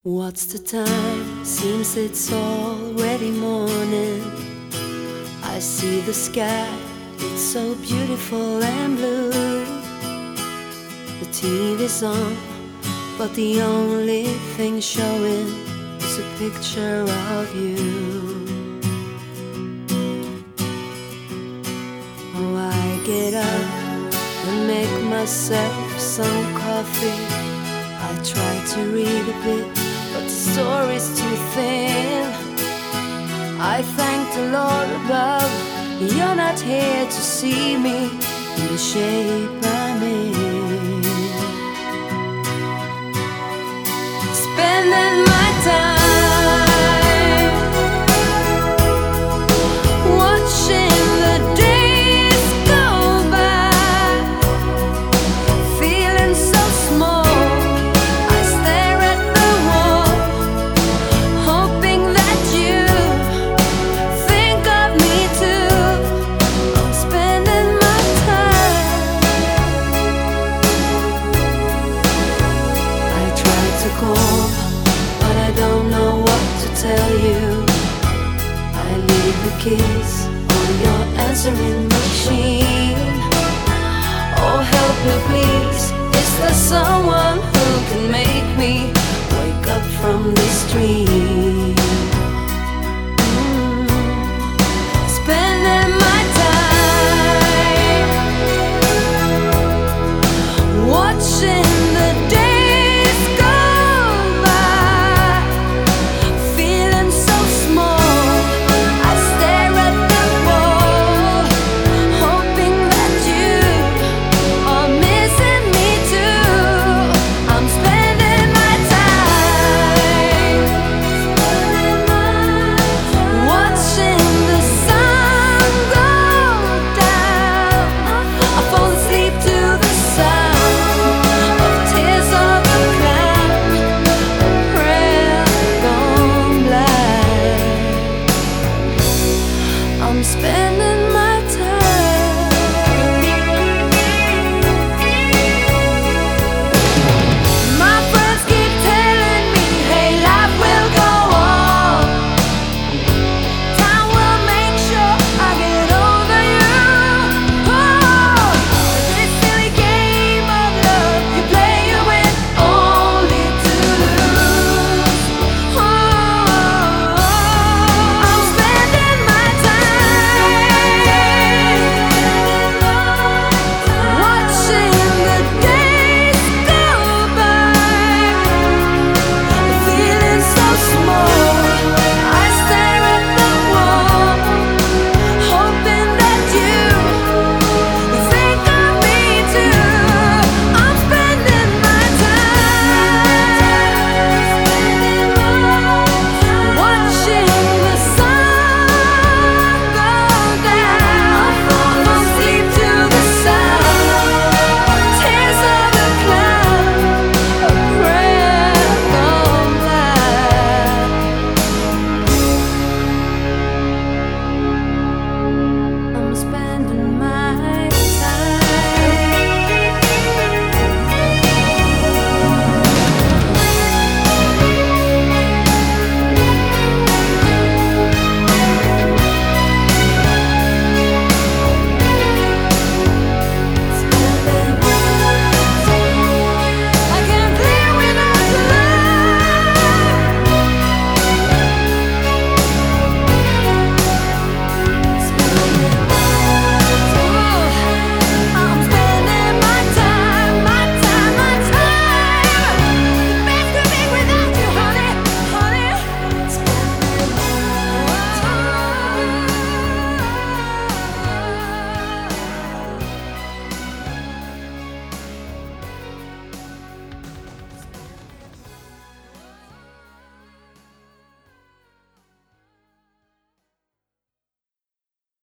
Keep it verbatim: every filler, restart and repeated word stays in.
What's the time? Seems it's already morning. I see the sky, it's so beautiful and blue. The T V's on, but the only thing showing is a picture of you. Oh, I get up and make myself some coffee. I try to read a bit, but the story's too thin. I thank the Lord above, you're not here to see me in the shape I'm in. Spending my time watching the days go by, feeling so small. But I don't know what to tell you. I leave the keys on your answering machine. Oh, help me please, is there someone who can make me wake up from this dream?